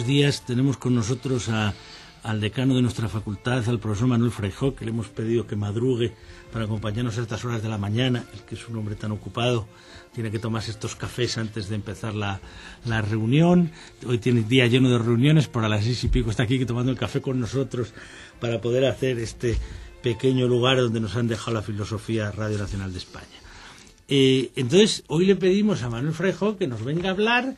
estos días tenemos con nosotros al decano de nuestra facultad, al profesor Manuel Feijó, que le hemos pedido que madrugue para acompañarnos a estas horas de la mañana. El que es un hombre tan ocupado tiene que tomarse estos cafés antes de empezar la reunión. Hoy tiene día lleno de reuniones, por a las 6:00 está aquí tomando el café con nosotros para poder hacer este pequeño lugar donde nos han dejado la filosofía Radio Nacional de España. Entonces, hoy le pedimos a Manuel Feijó que nos venga a hablar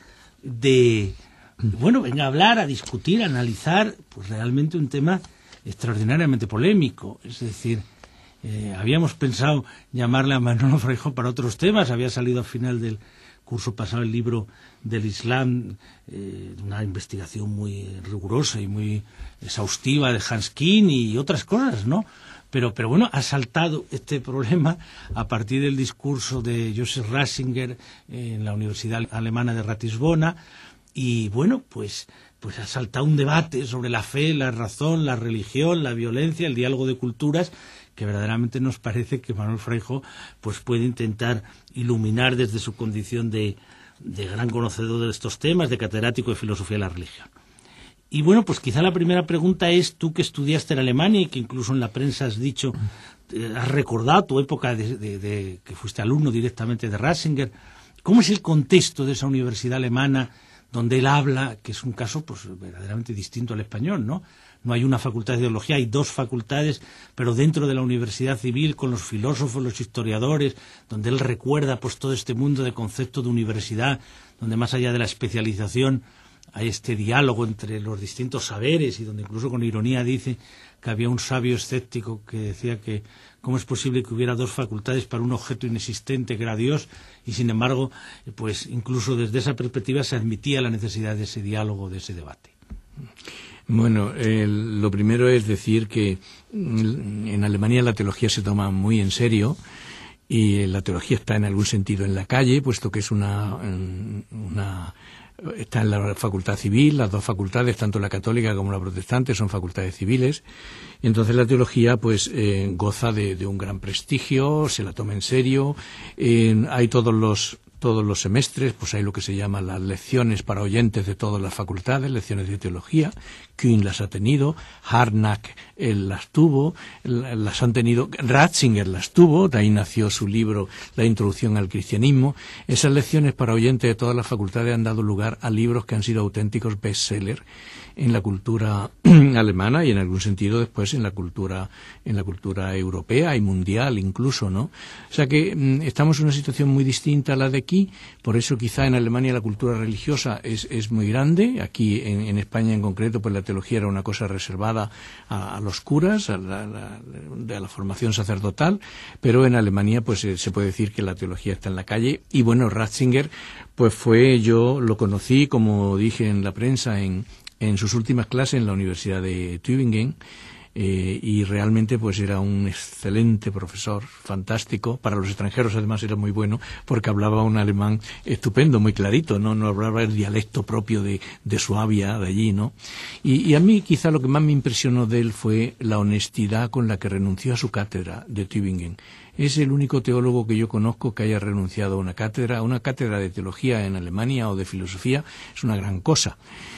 a discutir, a analizar, pues realmente un tema extraordinariamente polémico. Es decir, habíamos pensado llamarle a Manuel Feijó para otros temas. Había salido al final del curso pasado el libro del Islam, una investigación muy rigurosa y muy exhaustiva de Hans Kuhn y otras cosas, ¿no? Pero bueno, ha saltado este problema a partir del discurso de Joseph Ratzinger en la Universidad Alemana de Ratisbona, y bueno, pues ha saltado un debate sobre la fe, la razón, la religión, la violencia, el diálogo de culturas, que verdaderamente nos parece que Manuel Feijó pues puede intentar iluminar desde su condición de gran conocedor de estos temas, de catedrático de filosofía de la religión. Y bueno, pues quizá la primera pregunta es, tú que estudiaste en Alemania y que incluso en la prensa has dicho, has recordado tu época de que fuiste alumno directamente de Ratzinger, ¿cómo es el contexto de esa universidad alemana donde él habla, que es un caso pues verdaderamente distinto al español, ¿no? No hay una facultad de ideología, hay dos facultades, pero dentro de la universidad civil, con los filósofos, los historiadores, donde él recuerda pues todo este mundo de concepto de universidad, donde más allá de la especialización hay este diálogo entre los distintos saberes, y donde incluso con ironía dice que había un sabio escéptico que decía que cómo es posible que hubiera dos facultades para un objeto inexistente que era Dios, y sin embargo, pues incluso desde esa perspectiva se admitía la necesidad de ese diálogo, de ese debate. Bueno, lo primero es decir que en Alemania la teología se toma muy en serio, y la teología está en algún sentido en la calle, puesto que es está en la facultad civil. Las dos facultades, tanto la católica como la protestante, son facultades civiles. Y entonces la teología pues goza de un gran prestigio, se la toma en serio. Hay todos los semestres, pues hay lo que se llama las lecciones para oyentes de todas las facultades, lecciones de teología. Kuhn las ha tenido, Harnack las tuvo, las han tenido, Ratzinger las tuvo, de ahí nació su libro La introducción al cristianismo. Esas lecciones para oyentes de todas las facultades han dado lugar a libros que han sido auténticos bestsellers en la cultura alemana y en algún sentido después en la cultura europea y mundial incluso, ¿no? O sea que estamos en una situación muy distinta a la de aquí. Por eso quizá en Alemania la cultura religiosa es muy grande. Aquí en España en concreto pues la teología era una cosa reservada a los curas, a la formación sacerdotal, pero en Alemania pues se puede decir que la teología está en la calle. Y bueno, Ratzinger pues yo lo conocí, como dije en la prensa, en sus últimas clases en la Universidad de Tübingen, y realmente pues era un excelente profesor, fantástico. Para los extranjeros además era muy bueno porque hablaba un alemán estupendo, muy clarito, no hablaba el dialecto propio de Suabia, de allí, ¿no? Y a mí quizá lo que más me impresionó de él fue la honestidad con la que renunció a su cátedra de Tübingen. Es el único teólogo que yo conozco que haya renunciado a una cátedra de teología en Alemania o de filosofía. Es una gran cosa.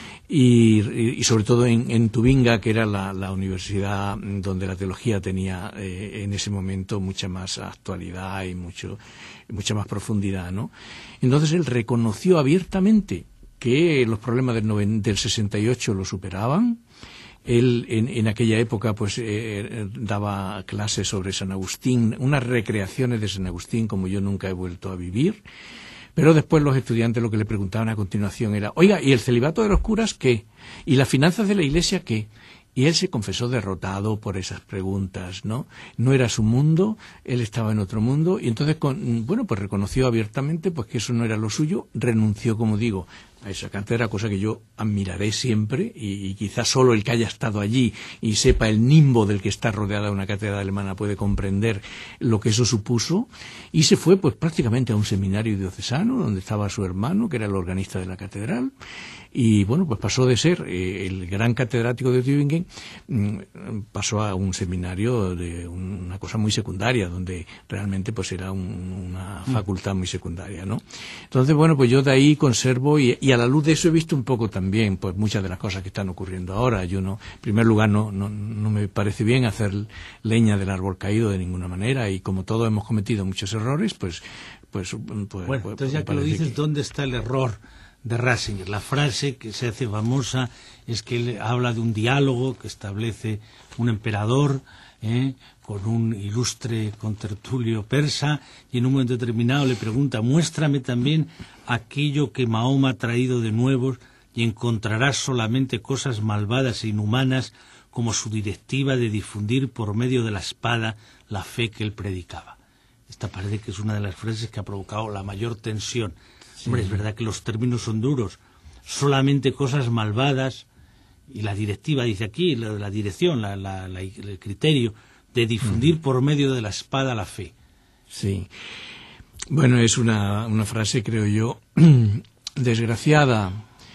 Y sobre todo en Tubinga, que era la universidad donde la teología tenía en ese momento mucha más actualidad y mucha más profundidad, ¿no? Entonces él reconoció abiertamente que los problemas del 68 lo superaban. Él en aquella época pues daba clases sobre San Agustín, unas recreaciones de San Agustín como yo nunca he vuelto a vivir. Pero después los estudiantes lo que le preguntaban a continuación era, oiga, ¿y el celibato de los curas qué? ¿Y las finanzas de la Iglesia qué? Y él se confesó derrotado por esas preguntas, ¿no? No era su mundo, él estaba en otro mundo, y entonces, pues reconoció abiertamente pues que eso no era lo suyo, renunció, como digo, a esa cátedra, cosa que yo admiraré siempre, y quizás solo el que haya estado allí y sepa el nimbo del que está rodeada una cátedra alemana puede comprender lo que eso supuso, y se fue pues prácticamente a un seminario diocesano donde estaba su hermano, que era el organista de la catedral, y bueno, pues pasó de ser el gran catedrático de Tübingen, pasó a un seminario de una cosa muy secundaria, donde realmente pues era una facultad muy secundaria, ¿no? Entonces, bueno, pues yo de ahí conservo, y Y a la luz de eso he visto un poco también pues muchas de las cosas que están ocurriendo ahora. Yo no, en primer lugar no me parece bien hacer leña del árbol caído de ninguna manera, y como todos hemos cometido muchos errores, bueno, entonces ya que lo dices, ¿dónde está el error de Ratzinger? La frase que se hace famosa es que él habla de un diálogo que establece un emperador con un ilustre contertulio persa, y en un momento determinado le pregunta: muéstrame también aquello que Mahoma ha traído de nuevo, y encontrarás solamente cosas malvadas e inhumanas, como su directiva de difundir por medio de la espada la fe que él predicaba. Esta parece que es una de las frases que ha provocado la mayor tensión. Sí. Hombre, es verdad que los términos son duros. Solamente cosas malvadas, y la directiva, dice aquí, la dirección, el criterio de difundir por medio de la espada la fe. Sí. Bueno, es una frase, creo yo, desgraciada,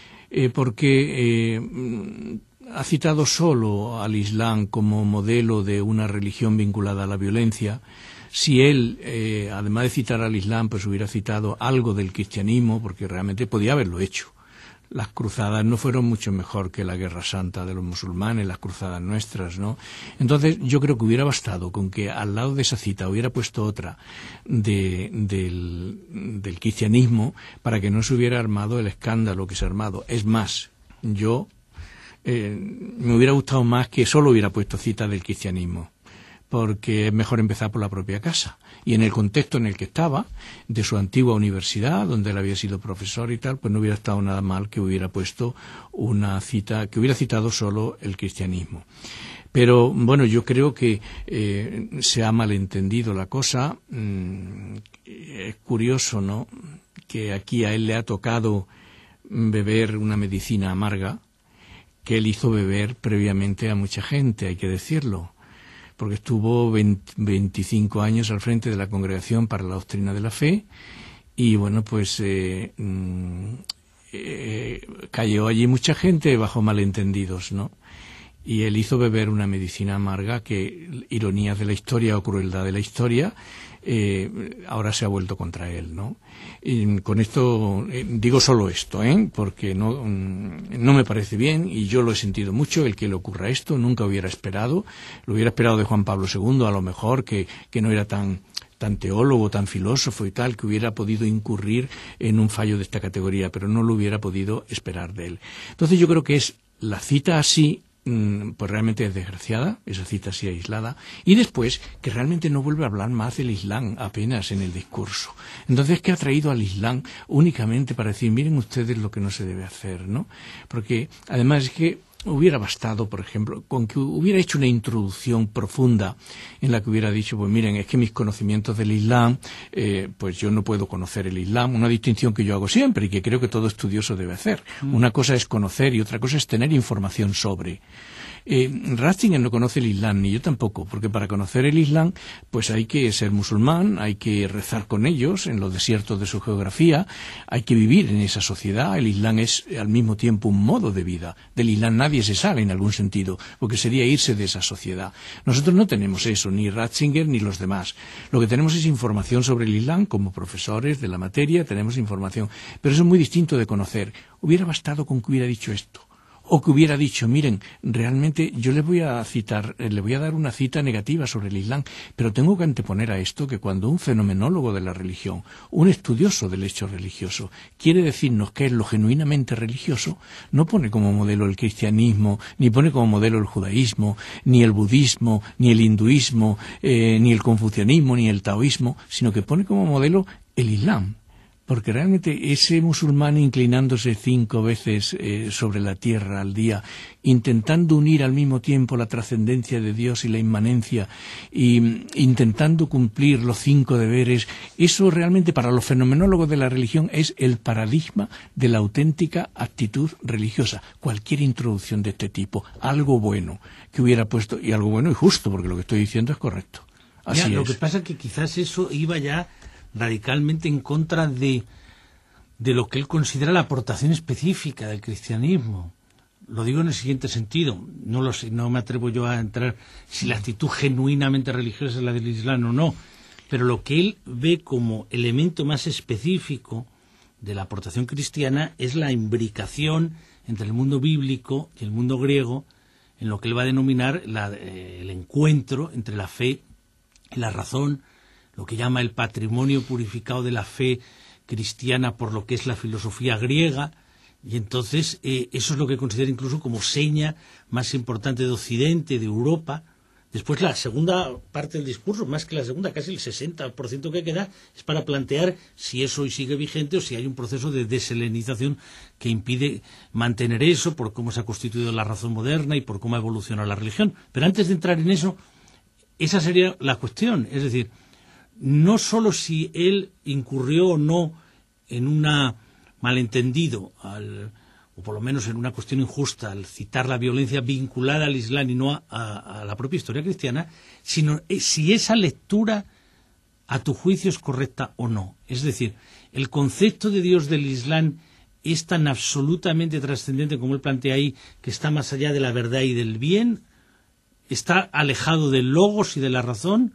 porque ha citado solo al Islam como modelo de una religión vinculada a la violencia. Si él, además de citar al Islam, pues hubiera citado algo del cristianismo, porque realmente podía haberlo hecho. Las cruzadas no fueron mucho mejor que la Guerra Santa de los musulmanes, las cruzadas nuestras, ¿no? Entonces, yo creo que hubiera bastado con que al lado de esa cita hubiera puesto otra del cristianismo, para que no se hubiera armado el escándalo que se ha armado. Es más, yo me hubiera gustado más que solo hubiera puesto cita del cristianismo, porque es mejor empezar por la propia casa. Y en el contexto en el que estaba, de su antigua universidad, donde él había sido profesor y tal, pues no hubiera estado nada mal que hubiera puesto una cita, que hubiera citado solo el cristianismo. Pero, bueno, yo creo que se ha malentendido la cosa. Es curioso, ¿no?, que aquí a él le ha tocado beber una medicina amarga que él hizo beber previamente a mucha gente, hay que decirlo, porque estuvo 25 años al frente de la Congregación para la Doctrina de la Fe, y bueno, pues cayó allí mucha gente bajo malentendidos, ¿no? Y él hizo beber una medicina amarga que, ironías de la historia o crueldad de la historia, ahora se ha vuelto contra él, ¿no? Y con esto digo solo esto, porque no me parece bien, y yo lo he sentido mucho el que le ocurra esto. Nunca lo hubiera esperado de Juan Pablo II, a lo mejor, que no era tan teólogo, tan filósofo y tal, que hubiera podido incurrir en un fallo de esta categoría, pero no lo hubiera podido esperar de él. Entonces yo creo que es la cita así, pues realmente es desgraciada, esa cita así aislada, y después que realmente no vuelve a hablar más del Islam apenas en el discurso. Entonces, ¿qué ha traído al Islam únicamente para decir, miren ustedes lo que no se debe hacer, ¿no? Porque además es que hubiera bastado, por ejemplo, con que hubiera hecho una introducción profunda en la que hubiera dicho, pues miren, es que mis conocimientos del Islam, pues yo no puedo conocer el Islam, una distinción que yo hago siempre y que creo que todo estudioso debe hacer. Una cosa es conocer y otra cosa es tener información sobre. Ratzinger no conoce el Islam, ni yo tampoco, porque para conocer el Islam pues hay que ser musulmán, hay que rezar con ellos en los desiertos de su geografía, hay que vivir en esa sociedad. El Islam es al mismo tiempo un modo de vida. Del Islam nadie se sale en algún sentido, porque sería irse de esa sociedad. Nosotros no tenemos eso, ni Ratzinger ni los demás. Lo que tenemos es información sobre el Islam, como profesores de la materia tenemos información, pero eso es muy distinto de conocer. Hubiera bastado con que hubiera dicho esto. O que hubiera dicho, miren, realmente yo les voy a citar, le voy a dar una cita negativa sobre el Islam, pero tengo que anteponer a esto que cuando un fenomenólogo de la religión, un estudioso del hecho religioso, quiere decirnos qué es lo genuinamente religioso, no pone como modelo el cristianismo, ni pone como modelo el judaísmo, ni el budismo, ni el hinduismo, ni el confucianismo, ni el taoísmo, sino que pone como modelo el Islam. Porque realmente ese musulmán inclinándose 5 veces sobre la tierra al día, intentando unir al mismo tiempo la trascendencia de Dios y la inmanencia, y intentando cumplir los 5 deberes, eso realmente para los fenomenólogos de la religión es el paradigma de la auténtica actitud religiosa. Cualquier introducción de este tipo, algo bueno que hubiera puesto, y algo bueno y justo, porque lo que estoy diciendo es correcto. Así es. Lo que pasa es que quizás eso iba ya radicalmente en contra de lo que él considera la aportación específica del cristianismo. Lo digo en el siguiente sentido, no lo sé, no me atrevo yo a entrar si la actitud genuinamente religiosa es la del Islam o no, pero lo que él ve como elemento más específico de la aportación cristiana es la imbricación entre el mundo bíblico y el mundo griego, en lo que él va a denominar el encuentro entre la fe y la razón, lo que llama el patrimonio purificado de la fe cristiana por lo que es la filosofía griega, y entonces eso es lo que considera incluso como seña más importante de Occidente, de Europa. Después la segunda parte del discurso, más que la segunda, casi el 60% que queda, es para plantear si eso hoy sigue vigente o si hay un proceso de deshelenización que impide mantener eso, por cómo se ha constituido la razón moderna y por cómo ha evolucionado la religión. Pero antes de entrar en eso, esa sería la cuestión. Es decir, no solo si él incurrió o no en un malentendido, o por lo menos en una cuestión injusta, al citar la violencia vinculada al Islam y no a la propia historia cristiana, sino si esa lectura, a tu juicio, es correcta o no. Es decir, el concepto de Dios del Islam es tan absolutamente trascendente como él plantea ahí, que está más allá de la verdad y del bien, está alejado del logos y de la razón.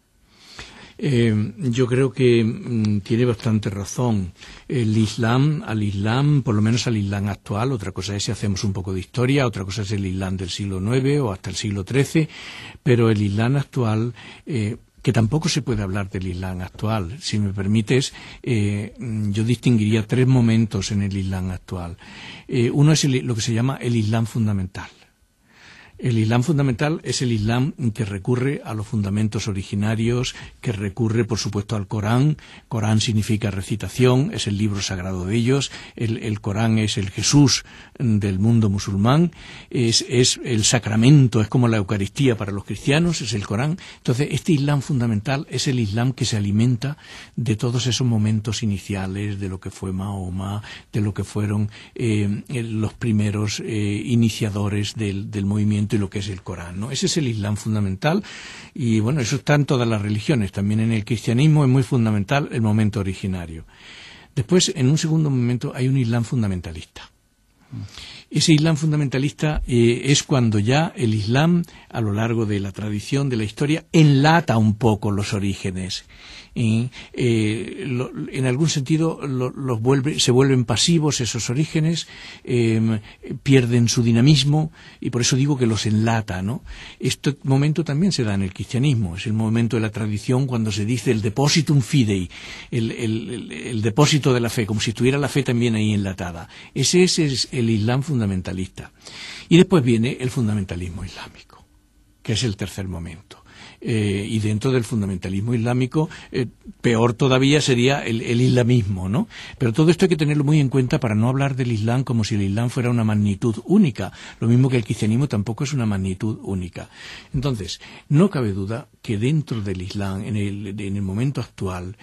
Yo creo que tiene bastante razón. Al Islam, por lo menos al Islam actual, otra cosa es si hacemos un poco de historia, otra cosa es el Islam del siglo IX o hasta el siglo XIII, pero el Islam actual, que tampoco se puede hablar del Islam actual. Si me permites, yo distinguiría 3 momentos en el Islam actual. Uno es lo que se llama el Islam fundamental. El Islam fundamental es el Islam que recurre a los fundamentos originarios, que recurre, por supuesto, al Corán. Corán significa recitación, es el libro sagrado de ellos. El Corán es el Jesús del mundo musulmán, es el sacramento, es como la Eucaristía para los cristianos, es el Corán. Entonces, este Islam fundamental es el Islam que se alimenta de todos esos momentos iniciales, de lo que fue Mahoma, de lo que fueron los primeros iniciadores del movimiento y lo que es el Corán, ¿no? Ese es el Islam fundamental y bueno, eso está en todas las religiones, también en el cristianismo es muy fundamental el momento originario. Después, en un segundo momento, hay un Islam fundamentalista. Ese Islam fundamentalista es cuando ya el Islam, a lo largo de la tradición, de la historia, enlata un poco los orígenes. En algún sentido se vuelven pasivos esos orígenes, pierden su dinamismo y por eso digo que los enlata, ¿no? Este momento también se da en el cristianismo, es el momento de la tradición cuando se dice el depositum fidei, el depósito de la fe, como si estuviera la fe también ahí enlatada. Ese es el Islam fundamentalista. Y después viene el fundamentalismo islámico, que es el tercer momento. Y dentro del fundamentalismo islámico, peor todavía sería el islamismo, ¿no? Pero todo esto hay que tenerlo muy en cuenta para no hablar del Islam como si el Islam fuera una magnitud única, lo mismo que el cristianismo tampoco es una magnitud única. Entonces, no cabe duda que dentro del Islam, en el momento actual,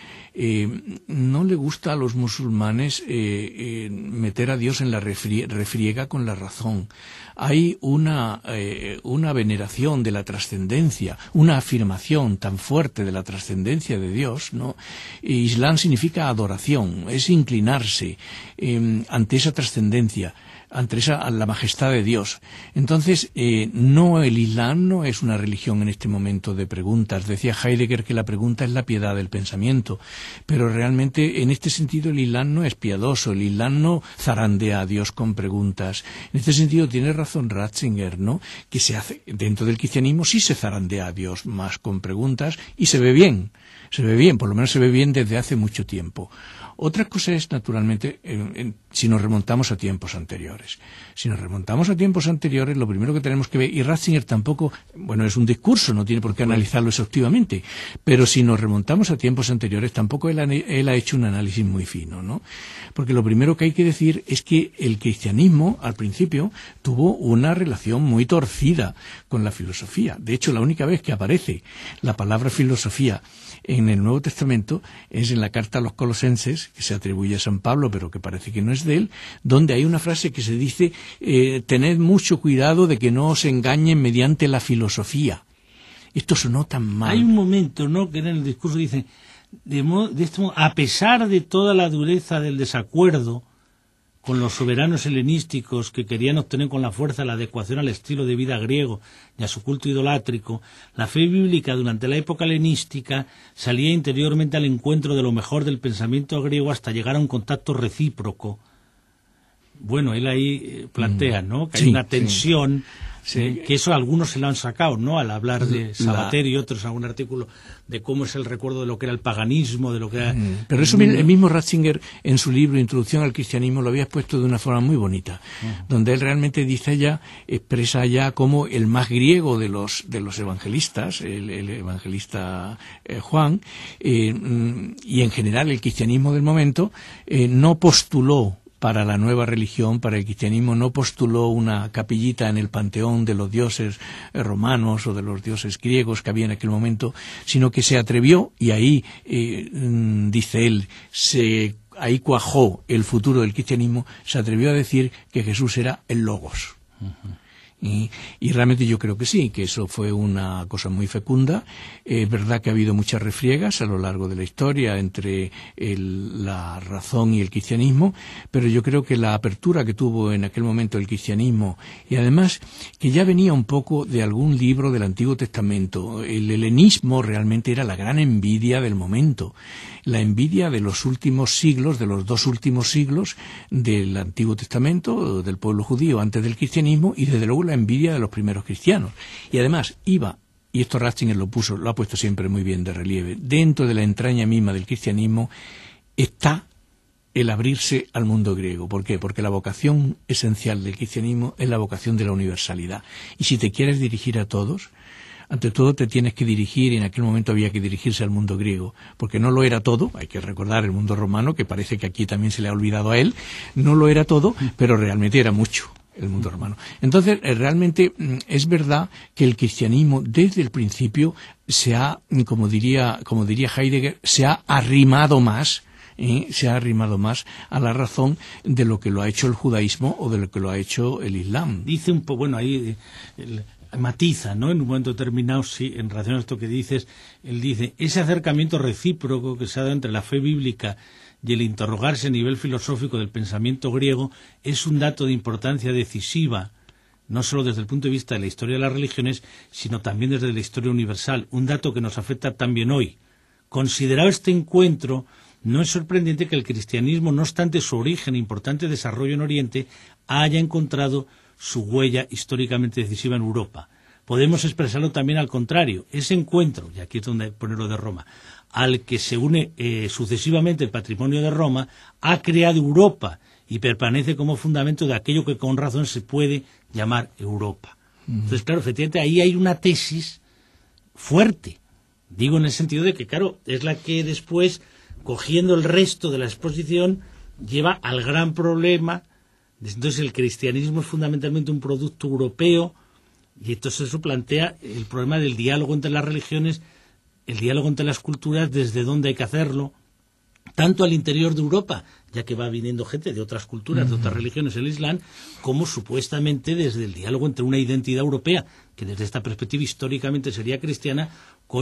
no le gusta a los musulmanes meter a Dios en la refriega con la razón. Hay una veneración de la trascendencia, una afirmación tan fuerte de la trascendencia de Dios, ¿no? Islam significa adoración, es inclinarse ante esa trascendencia, ante la majestad de Dios. Entonces, el Islam no es una religión en este momento de preguntas. Decía Heidegger que la pregunta es la piedad del pensamiento, pero realmente en este sentido el Islam no es piadoso, el Islam no zarandea a Dios con preguntas. En este sentido tiene razón Ratzinger, ¿no? Que se hace dentro del cristianismo sí se zarandea a Dios más con preguntas y se ve bien, por lo menos se ve bien desde hace mucho tiempo. Otra cosa es, naturalmente, si nos remontamos a tiempos anteriores. Si nos remontamos a tiempos anteriores, lo primero que tenemos que ver, y Ratzinger tampoco, bueno, es un discurso, no tiene por qué analizarlo exhaustivamente, pero si nos remontamos a tiempos anteriores, tampoco él ha hecho un análisis muy fino, ¿no? Porque lo primero que hay que decir es que el cristianismo, al principio, tuvo una relación muy torcida con la filosofía. De hecho, la única vez que aparece la palabra filosofía en el Nuevo Testamento es en la carta a los Colosenses, que se atribuye a San Pablo, pero que parece que no es de él, donde hay una frase que se dice, tened mucho cuidado de que no os engañen mediante la filosofía. Esto sonó tan mal. Hay un momento, ¿no?, que en el discurso dice, de este modo, a pesar de toda la dureza del desacuerdo, con los soberanos helenísticos que querían obtener con la fuerza la adecuación al estilo de vida griego y a su culto idolátrico, la fe bíblica durante la época helenística salía interiormente al encuentro de lo mejor del pensamiento griego hasta llegar a un contacto recíproco. Bueno, él ahí plantea, ¿no?, que hay una tensión, que eso algunos se lo han sacado, ¿no?, al hablar de Sabater y otros, algún artículo de cómo es el recuerdo de lo que era el paganismo, de lo que era... Pero eso el mismo Ratzinger, en su libro Introducción al Cristianismo, lo había expuesto de una forma muy bonita, donde él realmente dice expresa ya como el más griego de los evangelistas, el evangelista Juan, y en general el cristianismo del momento, no postuló para la nueva religión, para el cristianismo, no postuló una capillita en el panteón de los dioses romanos o de los dioses griegos que había en aquel momento, sino que se atrevió, y ahí, dice él, ahí cuajó el futuro del cristianismo, se atrevió a decir que Jesús era el Logos. Y realmente yo creo que sí, que eso fue una cosa muy fecunda. Es verdad que ha habido muchas refriegas a lo largo de la historia entre la razón y el cristianismo, pero yo creo que la apertura que tuvo en aquel momento el cristianismo, y además que ya venía un poco de algún libro del Antiguo Testamento, el helenismo realmente era la gran envidia del momento, la envidia de los últimos siglos, de los 2 últimos siglos del Antiguo Testamento, del pueblo judío antes del cristianismo, y desde luego la envidia de los primeros cristianos. Y además iba, y esto Ratzinger lo ha puesto siempre muy bien de relieve, dentro de la entraña misma del cristianismo está el abrirse al mundo griego. ¿Por qué? Porque la vocación esencial del cristianismo es la vocación de la universalidad. Y si te quieres dirigir a todos, ante todo te tienes que dirigir, y en aquel momento había que dirigirse al mundo griego, porque no lo era todo. Hay que recordar el mundo romano, que parece que aquí también se le ha olvidado a él, no lo era todo, pero realmente era mucho el mundo romano. Entonces, realmente es verdad que el cristianismo desde el principio se ha, como diría Heidegger, se ha arrimado más a la razón de lo que lo ha hecho el judaísmo o de lo que lo ha hecho el islam. Dice un poco, bueno, ahí matiza, ¿no?, en un momento determinado, sí, en relación a esto que dices, él dice, ese acercamiento recíproco que se ha dado entre la fe bíblica y el interrogarse a nivel filosófico del pensamiento griego es un dato de importancia decisiva, no solo desde el punto de vista de la historia de las religiones, sino también desde la historia universal, un dato que nos afecta también hoy. Considerado este encuentro, no es sorprendente que el cristianismo, no obstante su origen e importante desarrollo en Oriente, haya encontrado su huella históricamente decisiva en Europa. Podemos expresarlo también al contrario. Ese encuentro, y aquí es donde ponerlo de Roma, al que se une sucesivamente el patrimonio de Roma, ha creado Europa y permanece como fundamento de aquello que con razón se puede llamar Europa. Entonces, claro, efectivamente ahí hay una tesis fuerte. Digo en el sentido de que, claro, es la que después, cogiendo el resto de la exposición, lleva al gran problema. Entonces el cristianismo es fundamentalmente un producto europeo, y entonces eso plantea el problema del diálogo entre las religiones, el diálogo entre las culturas, desde dónde hay que hacerlo, tanto al interior de Europa, ya que va viniendo gente de otras culturas, de otras religiones, el Islam, como supuestamente desde el diálogo entre una identidad europea, que desde esta perspectiva históricamente sería cristiana,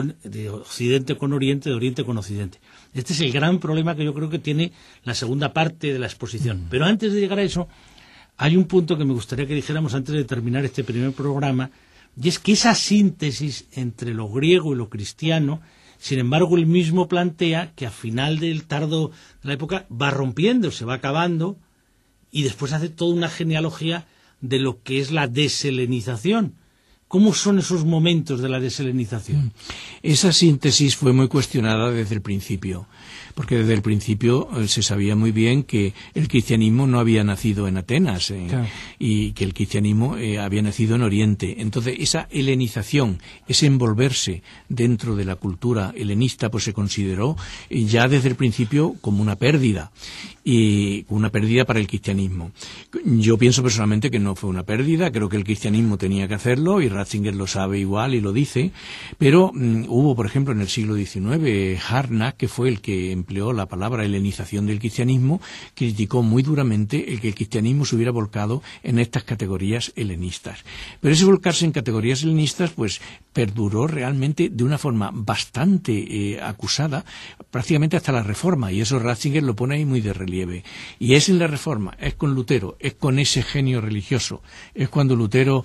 de Occidente con Oriente, de Oriente con Occidente. Este es el gran problema que yo creo que tiene la segunda parte de la exposición. Pero antes de llegar a eso, hay un punto que me gustaría que dijéramos antes de terminar este primer programa, y es que esa síntesis entre lo griego y lo cristiano, sin embargo, él mismo plantea que a final del tardo de la época va rompiendo, se va acabando, y después hace toda una genealogía de lo que es la deshelenización. ¿Cómo son esos momentos de la deshelenización? Esa síntesis fue muy cuestionada desde el principio, porque desde el principio se sabía muy bien que el cristianismo no había nacido en Atenas, claro, y que el cristianismo había nacido en Oriente. Entonces, esa helenización, ese envolverse dentro de la cultura helenista, pues se consideró ya desde el principio como una pérdida, y una pérdida para el cristianismo. Yo pienso personalmente que no fue una pérdida, creo que el cristianismo tenía que hacerlo, y Ratzinger lo sabe igual y lo dice, pero hubo, por ejemplo, en el siglo XIX, Harnack, que fue el que empleó la palabra helenización del cristianismo, criticó muy duramente el que el cristianismo se hubiera volcado en estas categorías helenistas. Pero ese volcarse en categorías helenistas, pues, perduró realmente de una forma bastante acusada, prácticamente hasta la Reforma, y eso Ratzinger lo pone ahí muy de relieve. Y es en la Reforma, es con Lutero, es con ese genio religioso, es cuando Lutero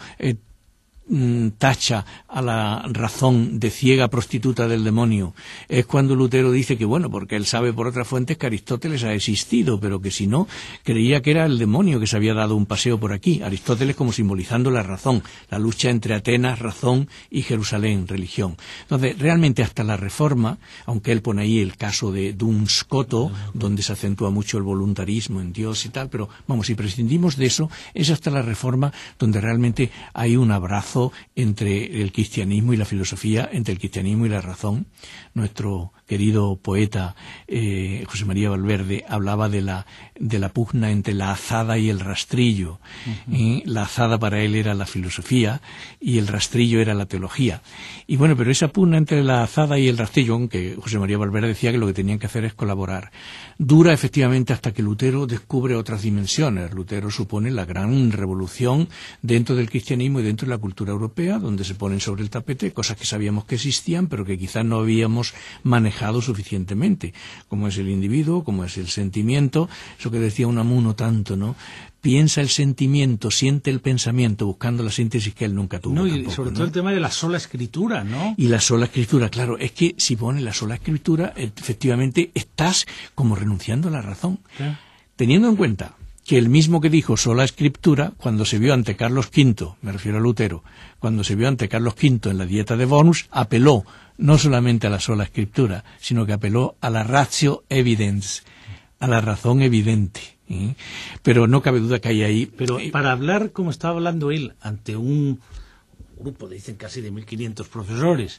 tacha a la razón de ciega prostituta del demonio. Es cuando Lutero dice que, bueno, porque él sabe por otras fuentes que Aristóteles ha existido, pero que si no, creía que era el demonio que se había dado un paseo por aquí. Aristóteles como simbolizando la razón, la lucha entre Atenas, razón, y Jerusalén, religión. Entonces, realmente hasta la Reforma, aunque él pone ahí el caso de Duns Scoto, donde se acentúa mucho el voluntarismo en Dios y tal, pero vamos, si prescindimos de eso, es hasta la Reforma donde realmente hay un abrazo entre el cristianismo y la filosofía, entre el cristianismo y la razón. Nuestro querido poeta José María Valverde hablaba de la pugna entre la azada y el rastrillo. La azada para él era la filosofía y el rastrillo era la teología. Y bueno, pero esa pugna entre la azada y el rastrillo, aunque José María Valverde decía que lo que tenían que hacer es colaborar, dura efectivamente hasta que Lutero descubre otras dimensiones. Lutero supone la gran revolución dentro del cristianismo y dentro de la cultura europea, donde se ponen sobre el tapete cosas que sabíamos que existían, pero que quizás no habíamos manejado suficientemente, como es el individuo, como es el sentimiento, eso que decía Unamuno tanto, ¿no? Piensa el sentimiento, siente el pensamiento, buscando la síntesis que él nunca tuvo. No, y sobre todo el tema de la sola escritura, ¿no? Y la sola escritura, claro, es que si pones la sola escritura, efectivamente estás como renunciando a la razón. ¿Qué? Teniendo en cuenta que el mismo que dijo sola escritura, cuando se vio ante Carlos V, me refiero a Lutero, cuando se vio ante Carlos V en la Dieta de Worms, apeló no solamente a la sola escritura, sino que apeló a la ratio evidens, a la razón evidente. Pero no cabe duda que hay ahí... Pero para hablar, como estaba hablando él, ante un grupo, dicen casi de 1.500 profesores,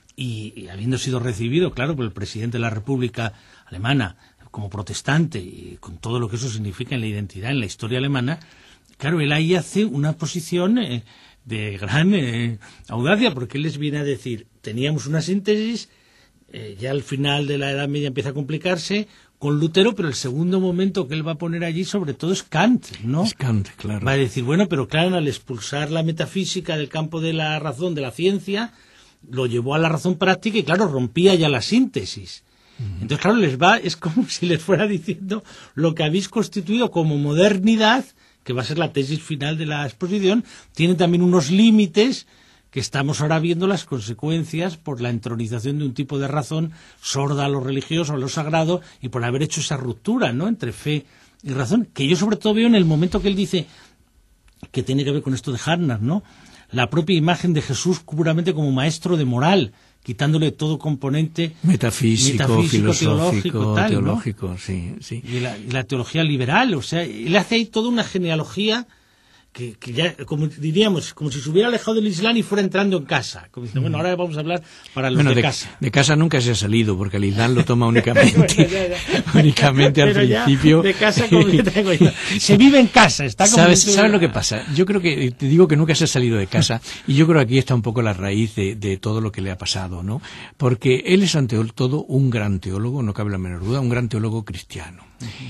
y habiendo sido recibido, claro, por el presidente de la República Alemana, como protestante, y con todo lo que eso significa en la identidad, en la historia alemana, claro, él ahí hace una posición de gran audacia, porque él les viene a decir, teníamos una síntesis, ya al final de la Edad Media empieza a complicarse, con Lutero, pero el segundo momento que él va a poner allí sobre todo es Kant, ¿no? Es Kant, claro. Va a decir, bueno, pero claro, al expulsar la metafísica del campo de la razón, de la ciencia, lo llevó a la razón práctica y claro, rompía ya la síntesis. Entonces, claro, es como si les fuera diciendo lo que habéis constituido como modernidad, que va a ser la tesis final de la exposición, tiene también unos límites que estamos ahora viendo las consecuencias por la entronización de un tipo de razón sorda a lo religioso, a lo sagrado, y por haber hecho esa ruptura, ¿no?, entre fe y razón, que yo sobre todo veo en el momento que él dice que tiene que ver con esto de Harnack, ¿no?, la propia imagen de Jesús puramente como maestro de moral, quitándole todo componente metafísico filosófico, tal, teológico, ¿no? sí. Y la teología liberal, o sea, él hace ahí toda una genealogía que ya, como diríamos, como si se hubiera alejado del Islam y fuera entrando en casa. Como diciendo, bueno, ahora vamos a hablar para los de casa. De casa nunca se ha salido, porque el Islam lo toma únicamente, únicamente al principio. De casa, como yo tengo yo. Se vive en casa, está como... ¿Sabes lo que pasa? Yo creo que, te digo que nunca se ha salido de casa, y yo creo que aquí está un poco la raíz de todo lo que le ha pasado, ¿no? Porque él es ante todo un gran teólogo, no cabe la menor duda, un gran teólogo cristiano.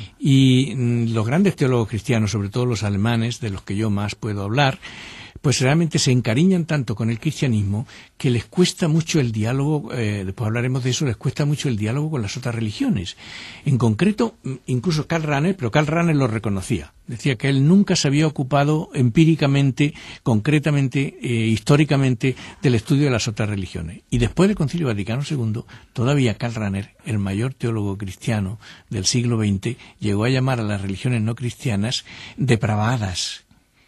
Y los grandes teólogos cristianos, sobre todo los alemanes, de los que yo más puedo hablar, pues realmente se encariñan tanto con el cristianismo que les cuesta mucho el diálogo, después hablaremos de eso, les cuesta mucho el diálogo con las otras religiones. En concreto, incluso Karl Rahner, pero Karl Rahner lo reconocía. Decía que él nunca se había ocupado empíricamente, concretamente, históricamente, del estudio de las otras religiones. Y después del Concilio Vaticano II, todavía Karl Rahner, el mayor teólogo cristiano del siglo XX, llegó a llamar a las religiones no cristianas depravadas.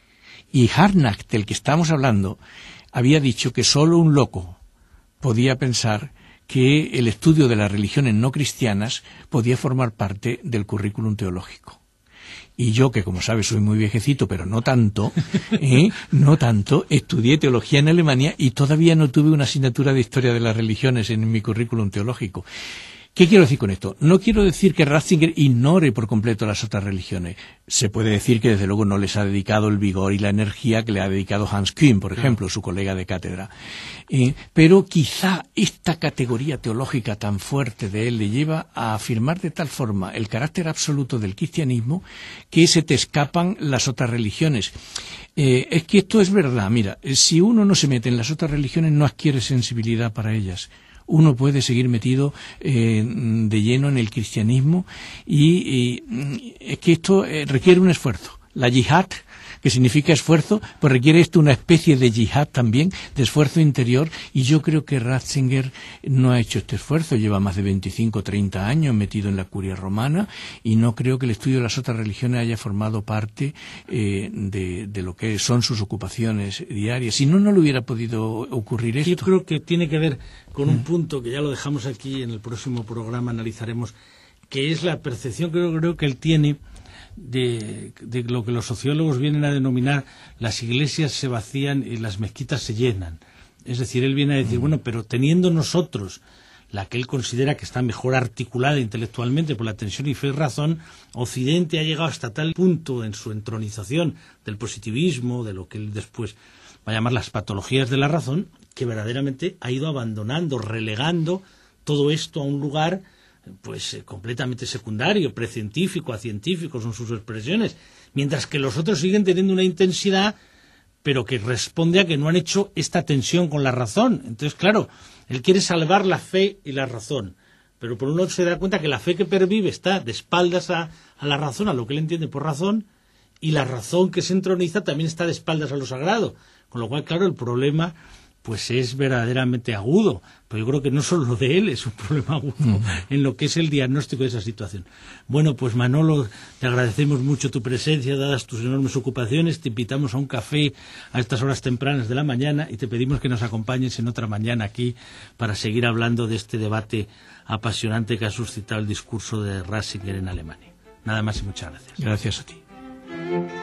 Y Harnack, del que estamos hablando, había dicho que solo un loco podía pensar que el estudio de las religiones no cristianas podía formar parte del currículum teológico. Y yo, que como sabes soy muy viejecito, pero no tanto, estudié teología en Alemania y todavía no tuve una asignatura de historia de las religiones en mi currículum teológico. ¿Qué quiero decir con esto? No quiero decir que Ratzinger ignore por completo las otras religiones. Se puede decir que desde luego no les ha dedicado el vigor y la energía que le ha dedicado Hans Kühn, por ejemplo, su colega de cátedra. Pero quizá esta categoría teológica tan fuerte de él le lleva a afirmar de tal forma el carácter absoluto del cristianismo que se te escapan las otras religiones. Es que esto es verdad. Mira, si uno no se mete en las otras religiones no adquiere sensibilidad para ellas. Uno puede seguir metido de lleno en el cristianismo y es que esto requiere un esfuerzo. La yihad, que significa esfuerzo, pues requiere esto una especie de yihad también, de esfuerzo interior, y yo creo que Ratzinger no ha hecho este esfuerzo, lleva más de 25 o 30 años metido en la curia romana, y no creo que el estudio de las otras religiones haya formado parte de lo que son sus ocupaciones diarias. Si no, no le hubiera podido ocurrir esto. Yo creo que tiene que ver con un punto que ya lo dejamos aquí, en el próximo programa analizaremos, que es la percepción que yo creo que él tiene de lo que los sociólogos vienen a denominar las iglesias se vacían y las mezquitas se llenan. Es decir, él viene a decir, bueno, pero teniendo nosotros la que él considera que está mejor articulada intelectualmente por la tensión y fe y razón, Occidente ha llegado hasta tal punto en su entronización del positivismo, de lo que él después va a llamar las patologías de la razón, que verdaderamente ha ido abandonando, relegando todo esto a un lugar pues completamente secundario, precientífico, acientífico, son sus expresiones, mientras que los otros siguen teniendo una intensidad, pero que responde a que no han hecho esta tensión con la razón. Entonces, claro, él quiere salvar la fe y la razón, pero por un lado se da cuenta que la fe que pervive está de espaldas a la razón, a lo que él entiende por razón, y la razón que se entroniza también está de espaldas a lo sagrado, con lo cual, claro, el problema pues es verdaderamente agudo, pero yo creo que no solo de él es un problema agudo en lo que es el diagnóstico de esa situación. Bueno, pues Manolo, te agradecemos mucho tu presencia, dadas tus enormes ocupaciones, te invitamos a un café a estas horas tempranas de la mañana y te pedimos que nos acompañes en otra mañana aquí para seguir hablando de este debate apasionante que ha suscitado el discurso de Ratzinger en Alemania. Nada más y muchas gracias. Gracias a ti.